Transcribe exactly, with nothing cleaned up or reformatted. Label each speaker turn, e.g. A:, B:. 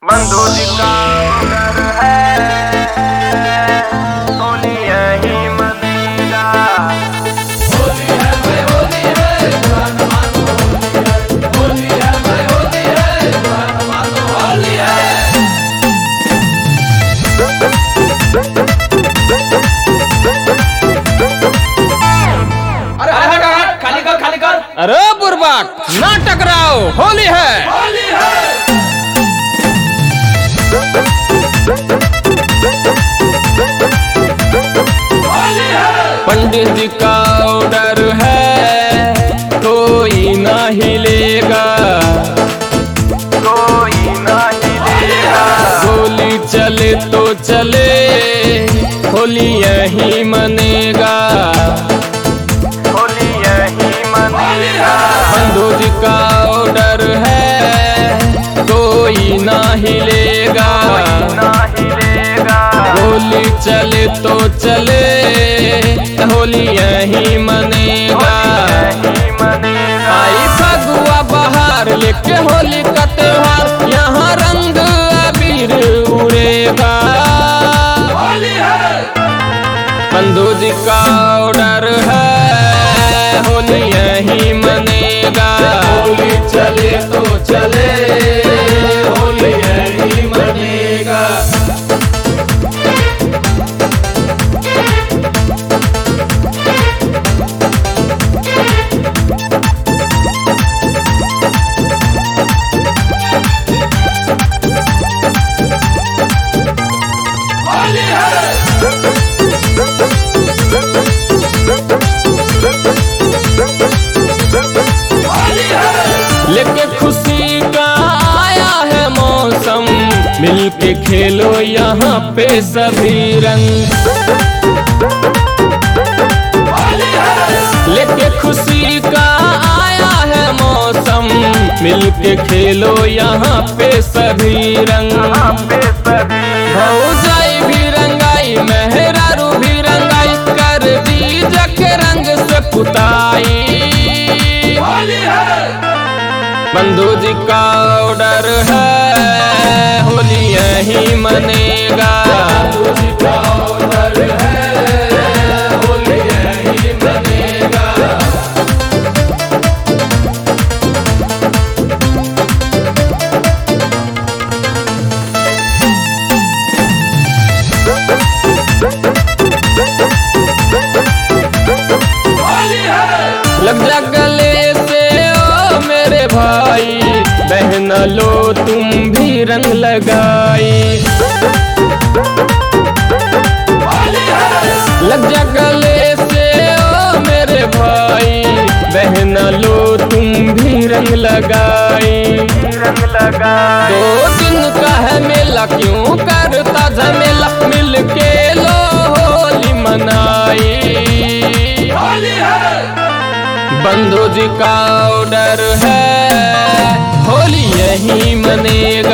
A: बंधु जी का घर है, होली यही मनेगा।
B: होली है भाई होली है, दुल्हन मानो होली है। होली है भाई होली है, दुल्हन मानो होली है। अरे हट हट, खाली कर खाली कर।
C: अरे बुर्बाक, ना टकराओ, होली है।
B: होली है। होली है।
C: पंडित जी का ऑर्डर है, कोई ना हिलेगा,
A: कोई ना हिलेगा।
C: गोली चले तो चले, होली यही मनेगा,
A: होली यही मनेगा।
C: बंधु जी का ऑर्डर है, कोई ना हिलेगा,
A: ना हिलेगा।
C: गोली चले तो चले, होली यही मनेगा।
A: यही मनेगा।
C: आई फगुआ बहार लेके होली का त्योहार, यहाँ रंग अबीर उड़ेगा।
B: होली है।
C: बंधु जी का ऑर्डर है, होली यही मनेगा,
B: होली चले तो चले, होली यही मनेगा। होली है। होली है।
C: लेके खुशी का आया है मौसम, मिलके खेलो यहाँ पे सभी रंग।
B: होली है।
C: लेके खुशी का आया है मौसम, मिलके खेलो यहाँ पे सभी रंग।
A: पे सभी
C: भौजाई भी रंगाई, मेहरारू भी रंगाई, कर दी जग रंग से पुताई।
B: होली है।
C: बंधु जी का ऑर्डर है, होली यही मनेगा,
B: होली का ऑर्डर है, होली यही मनेगा। होली है।
C: लग जा गले से ओ मेरे भाई, बहन लो तुम भी रंग लगाई।
B: होली है।
C: लग जा गले से ओ मेरे भाई, बहन लो तुम भी रंग लगाई।
A: रंग लगा।
C: दो दिन का है मेला, क्यों करता झमेला, मिल के लो होली मनाई।
B: होली है।
C: बंधु जी का ऑर्डर है, होली यही मनेगा।